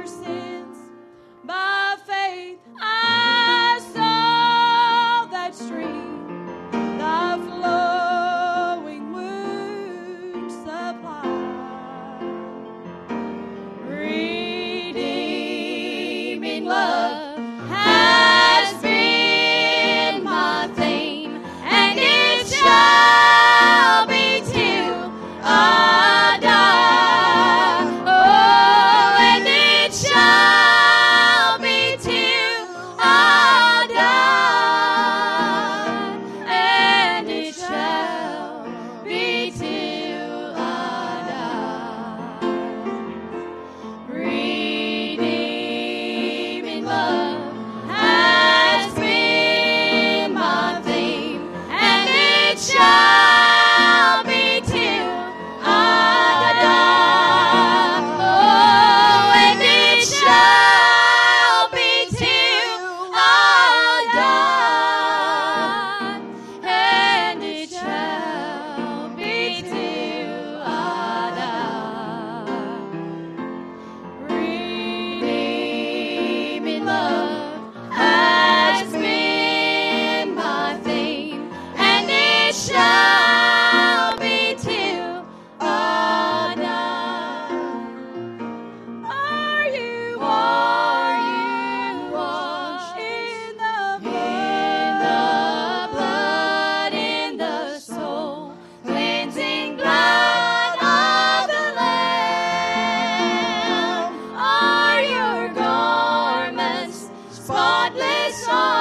sins. By faith I saw that stream, thy flowing wound supply. Redeeming love has been my theme, and it shall be till I die. Oh, and it shall be till I die, and it shall be till I die. Redeeming love has been my theme, and it shall be till I die. Oh, and it shall be till I die, and it shall be till I die. Redeeming love has been my theme, and it shall be till I die. Are you washed in the blood, in the soul, cleansing blood of the Lamb? Are your garments spotless?